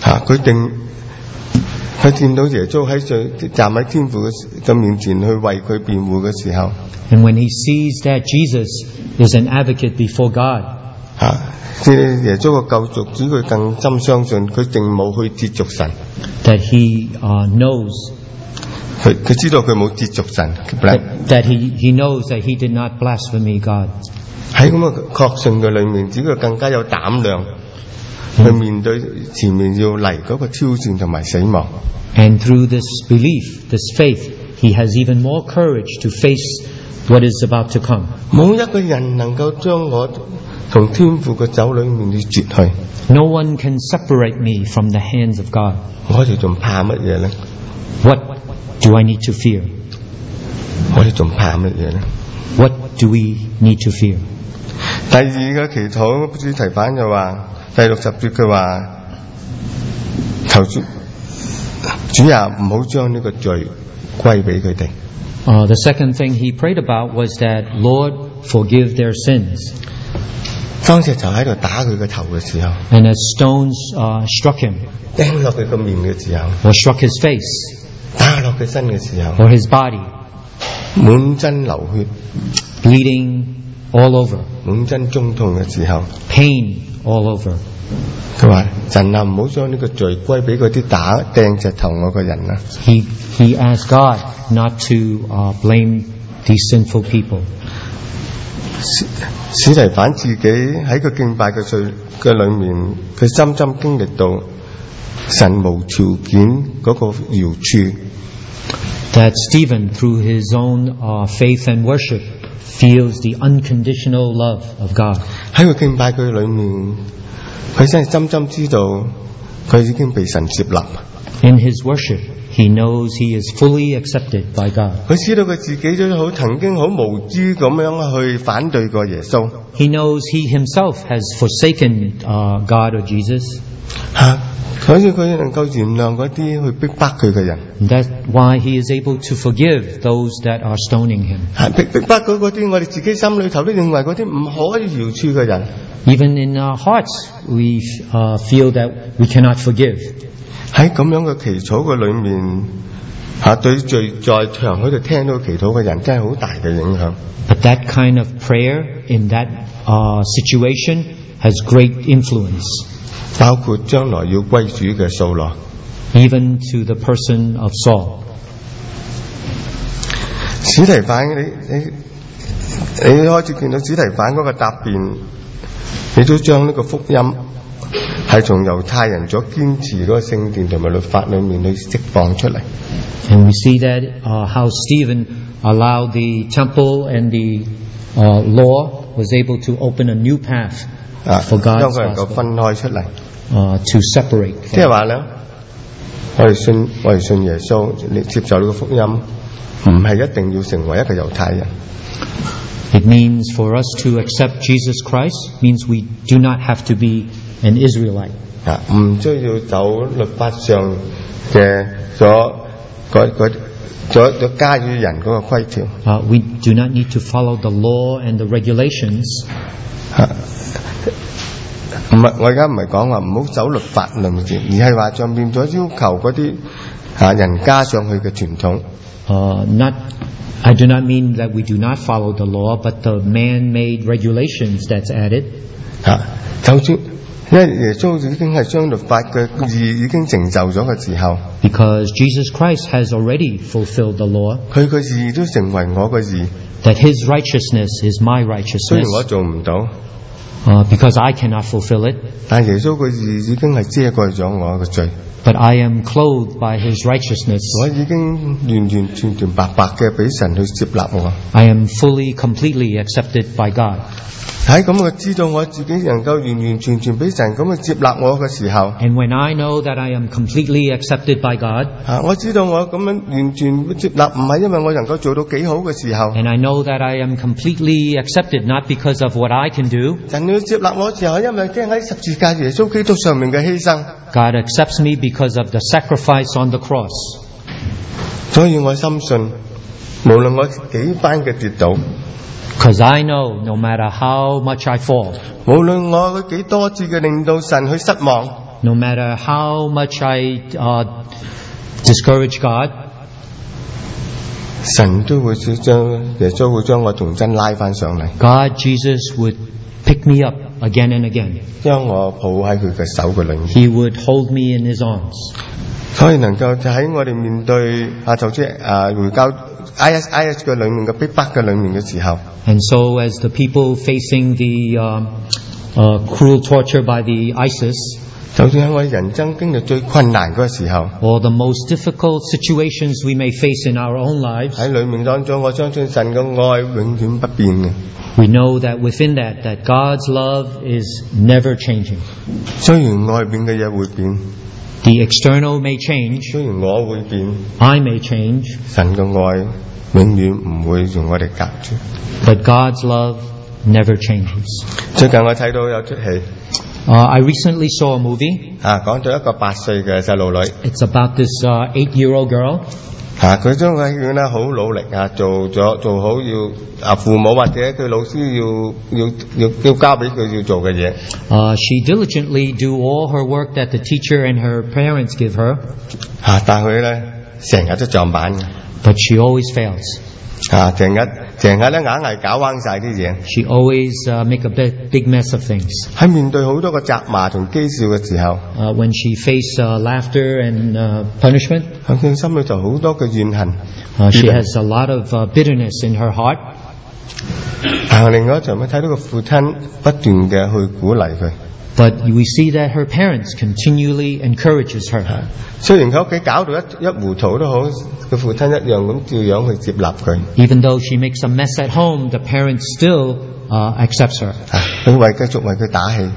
佢見到耶穌站喺天父嘅面前去為佢辯護嘅時候 And when he sees that Jesus is an advocate before God, 耶穌嘅救贖使佢更深相信佢並冇去褻瀆神。 that he knows 佢知道佢冇褻瀆神。 that he knows that he did not blaspheme God. 喺咁嘅確信嘅裏面，使佢更加有膽量去面對前面要嚟嗰個挑戰同埋死亡。 And through this belief, this faith, he has even more courage to face what is about to come. 冇一個人能夠將我同天父嘅手裏面去絕去。 No one can separate me from the hands of God. 我哋仲怕乜嘢呢？ What do I need to fear? 我哋仲怕乜嘢呢？ What do we need to fear? 第二個祈禱司提反就話，第60節佢話：求主啊，唔好將呢個罪歸俾佢哋。 The second thing he prayed about was that, Lord, forgive their sins. 當石頭喺度打佢個頭嘅時候， And as stones struck him, 釘落佢個面嘅時候， or struck his face, 打落佢身嘅時候， or his body, 滿身流血， bleeding all over, 滿身中痛嘅時候， pain all over. 佢話：神啊，唔好將呢個罪歸俾嗰啲打掟石頭我嘅人啊！ He asked God not to blame these sinful people. 史提反自己喺個敬拜嘅罪嘅裏面，佢深深經歷到神無條件嗰個饒恕。 That Stephen, through his own faith and worship, feels the unconditional love of God. 喺個敬拜佢裏面，佢真係深深知道佢已經被神接納。 In his worship, he knows he is fully accepted by God. 佢知道佢自己都曾經好無知咁樣去反對過耶穌。 He knows he himself has forsaken God or Jesus. 所以佢能夠原諒嗰啲去逼迫佢嘅人。 And that's why he is able to forgive those that are stoning him. 逼迫嗰啲我哋自己心裏頭都認為嗰啲唔可以饒恕嘅人。 Even in our hearts, we feel that we cannot forgive. 喺咁樣嘅祈禱嘅裏面，對罪在場喺度聽到祈禱嘅人，真係好大嘅影響。 But that kind of prayer in that situation has great influence. 包括將來要歸主嘅掃羅。 Even to the person of Saul. 史提反，你開始見到史提反嗰個答辯，你都將呢個福音係從猶太人所堅持嗰個聖殿同埋律法裏面去釋放出嚟。 And we see that how Stephen allowed the temple and the law was able to open a new path for 將 God's 佢能夠分開出嚟，to separate。 即係話咧，我哋信耶穌，你接受呢個福音，唔係一定要成為一個猶太人。 It means for us to accept Jesus Christ means we do not have to be an Israelite. 唔需要走律法上嘅咗加於人嗰個規條。 We do not need to follow the law and the regulations. 唔係，我而家唔係講話唔好走律法裏面，而係話上面咗要求嗰啲人加上去嘅傳統。 I do not mean that we do not follow the law, but the man-made regulations that's added. 就算因為耶穌已經係將律法嘅義已經成就咗嘅時候 ，because Jesus Christ has already fulfilled the law. 佢嘅義都成為我嘅義。 That His righteousness is my 雖然 righteousness. 我做唔到。 Because I cannot fulfill it. 但耶穌嘅義已經係遮蓋咗我嘅罪。 But I am clothed by His righteousness. 我已經完完全全白白嘅俾神去接納我。 I am fully, completely accepted by God. 喺咁我知道我自己能夠完完全全俾神咁去接納我嘅時候 And when I know that I am completely accepted by God, 我知道我咁樣完全接納唔係因為我能夠做到幾好嘅時候 and I know that I am completely accepted not because of what I can do. 神要接納我嘅時候，因為驚喺十字架耶穌基督上面嘅犧牲， God accepts me because of the sacrifice on the cross. 所以我深信，無論我幾番嘅跌倒， Because I know no matter how much I fall, 無論我幾多次嘅令到神去失望， no matter how much I discourage God, 神都會將耶穌會將我重新拉翻上嚟， God, Jesus would pick me up again and again. 將我抱喺佢嘅手嘅裏面， He would hold me in His arms. 所以能夠就喺我哋面對就即係回教 IS 嘅裏面嘅逼迫嘅裏面嘅時候。 And so as the people facing the cruel torture by the ISIS, 就算喺我哋人生經歷最困難嗰個時候， or the most difficult situations we may face in our own lives, 喺裏面當中，我相信神嘅愛永遠不變嘅。 we know that within that God's love is never changing. 雖然外邊嘅嘢會變， The external may change, 雖然我會變， I may change, 神嘅愛永遠唔會用我哋隔住。 but God's love never changes. 最近我睇到有出戲， I recently saw a movie. 講咗一個8歲嘅細路女， It's about this 8-year-old girl. 佢將佢勸咧好努力做好要父母或者佢老師要交俾佢要做嘅嘢。 She diligently do all her work that the teacher and her parents give her, 但佢咧成日都撞板嘅。 but she always fails. 成日咧硬係搞彎晒啲嘢。 She always make a big mess of things. 喺面對好多個責罵同譏笑嘅時候， When she face laughter and punishment, 佢心裏就好多嘅怨恨。 she has a lot of bitterness in her heart. 另外一場咧睇到個父親不斷嘅去鼓勵佢。 But we see that her parents continually encourages her. 雖然佢屋企搞到一糊塗都好，佢父親一樣咁照樣去接納佢。 Even though she makes a mess at home, the parents still accepts her. 佢繼續為佢打氣，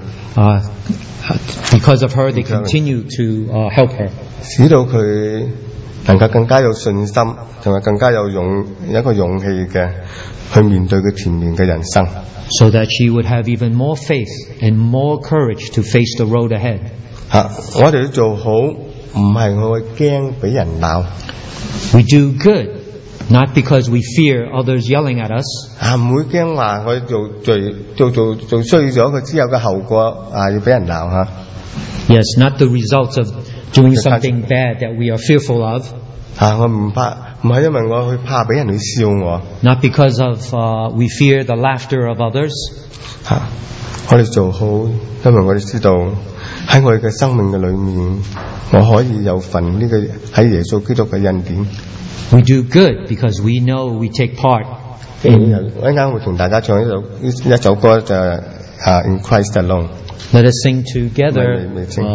Because of her, they continue to help her. 使到佢能夠更加有信心，同埋更加有一個勇氣嘅去面對佢前面嘅人生。 So that she would have even more faith and more courage to face the road ahead. 我哋要做好，唔係我會驚俾人鬧。 We do good, not because we fear others yelling at us. 唔會驚話我做衰咗佢之後嘅後果要俾人鬧吓。 Yes, not the results of doing something bad that we are fearful of. 我唔怕，唔係因為我去怕俾人去笑我。 Not because of we fear the laughter of others. 我哋做好，因為我哋知道喺我哋嘅生命嘅裏面，我可以有份呢個喺耶穌基督嘅恩典。 We do good because we know we take part. 我一陣間會同大家唱一首歌就係In Christ Alone。 Let us sing together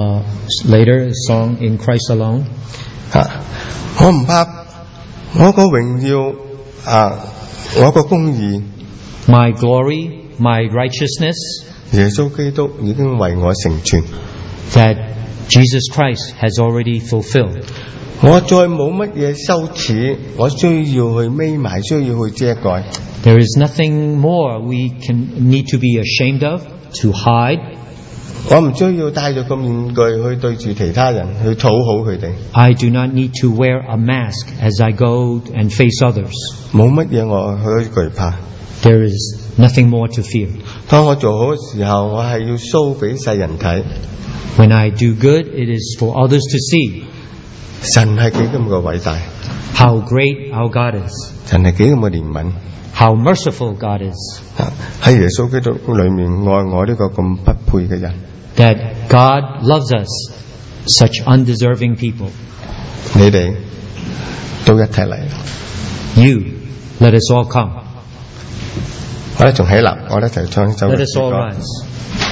later a song In Christ Alone. 我唔怕，我個榮耀我個公義。 My glory, my righteousness, 耶穌基督已經為我成全。 that Jesus Christ has already fulfilled. 我再冇乜嘢羞恥，我需要去眯埋，需要去遮蓋。 There is nothing more we need to be ashamed of, to hide. 我唔需要戴住個面具去對住其他人去討好佢哋。 I do not need to wear a mask as I go and face others. 冇乜嘢我可以懼怕。 There is nothing more to fear. 當我做好嘅時候，我係要 show 俾世人睇。 When I do good, it is for others to see 神係幾咁嘅偉大， how great our God is, 神係幾咁嘅憐憫。 how merciful God is, 喺耶穌基督裏面愛我呢個咁不配嘅人。 that God loves us, such undeserving people. 你哋都一齊嚟， You, let us all come. 我哋仲起立，我哋一齊唱一首 Let us 詩 all 歌。 rise.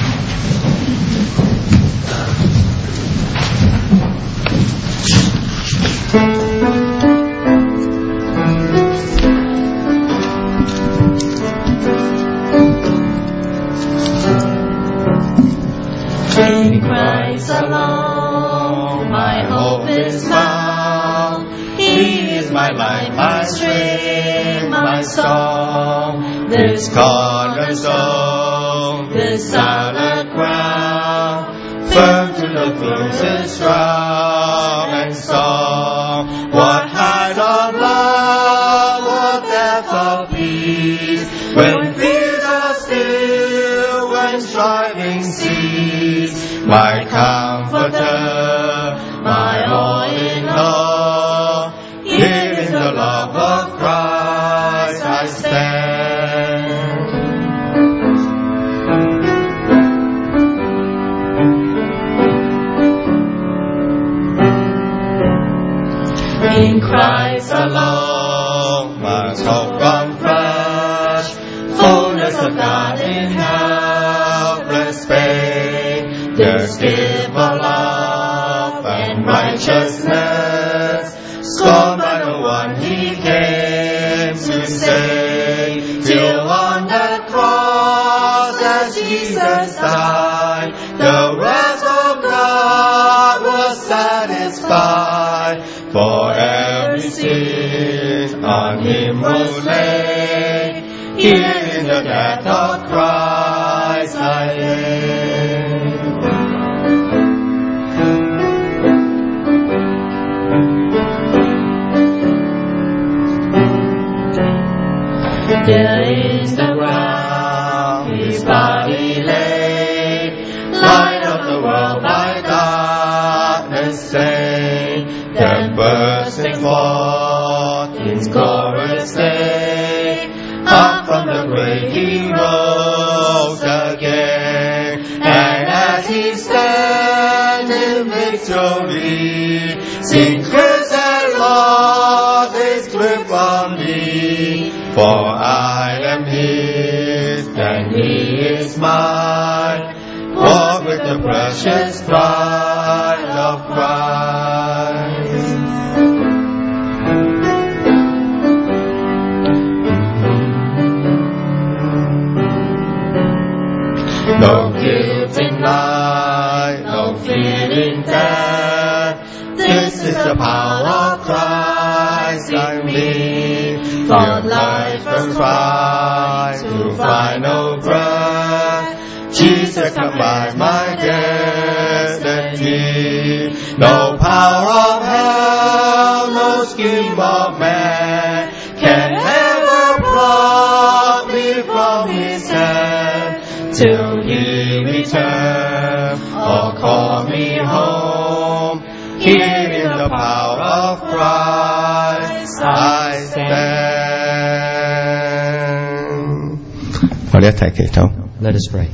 In Christ alone, my hope is found. He is my life, my strength, my song. This cornerstone, this solid ground, firm to the closest strong and strong. What height of love, what depth of peace, when fears are still, when striving cease. My comforter, my all in all, here in the love of Christ I stand. In Christ alone, my hope unfresh, fullness of God in helpless pain. There's gift of love and righteousness, scorned by the one He came to save. Till on the cross as Jesus died, the wrath of God was satisfied. For every sin on Him was laid, here in the death of Christ I lay. chorus sing, then bursting forth in chorus sing, up from the grave he rose again, and as he stands in victory, sing Christ the Lord is good for me, for I am his and he is mine, walk with the precious bride of Christ. No guilt in life, no fear in death, this is the power of Christ in me, for life from Christ to final breath, Jesus combined my destiny. No power of hell, no scheme of man can ever pluck me from his hand, till he return or call me home. Here in the power of Christ I stand. 我哋一齊祈禱。 Let us pray.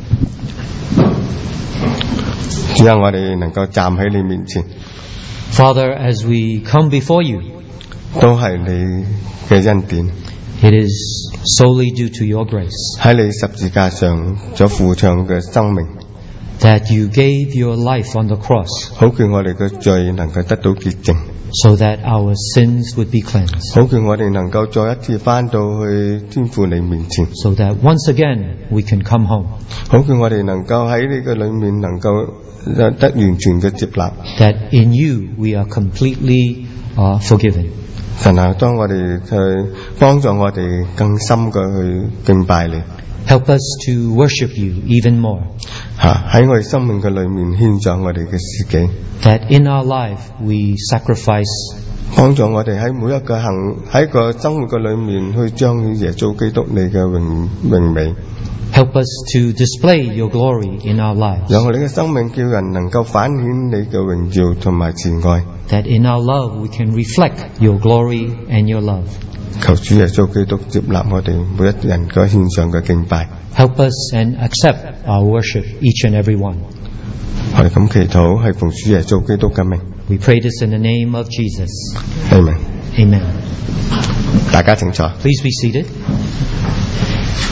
主啊，我哋能夠站喺你面前， Father, as we come before you, 都係你嘅恩典。 it is solely due to your grace 喺你十字架上所付上嘅生命， that you gave your life on the cross 好叫我哋嘅罪能夠得到潔淨， so that our sins would be cleansed, 好叫我哋能夠再一次返到去天父你面前， so that once again we can come home, 好叫我哋能夠喺你嘅裏面能夠得完全嘅接納。 that in you we are completely forgiven. 神啊，當我哋去幫助我哋更深嘅去敬拜你， Help us to worship you even more, 喺我哋生命嘅裏面獻上我哋嘅自己， that in our life we sacrifice, 幫助我哋喺每一個喺個生活嘅裏面去彰顯耶穌基督你嘅榮美， help us to display your glory in our lives, 讓我哋嘅生命叫人能夠反顯你嘅榮耀同埋慈愛。 that in our love we can reflect your glory and your love. 求主耶穌基督接納我哋每一人嘅獻上嘅敬拜。 Help us and accept our worship, each and every one. 我哋咁祈禱係奉主耶穌基督嘅名。 We pray this in the name of Jesus. Amen。 Amen. 大家請坐。 Please be seated.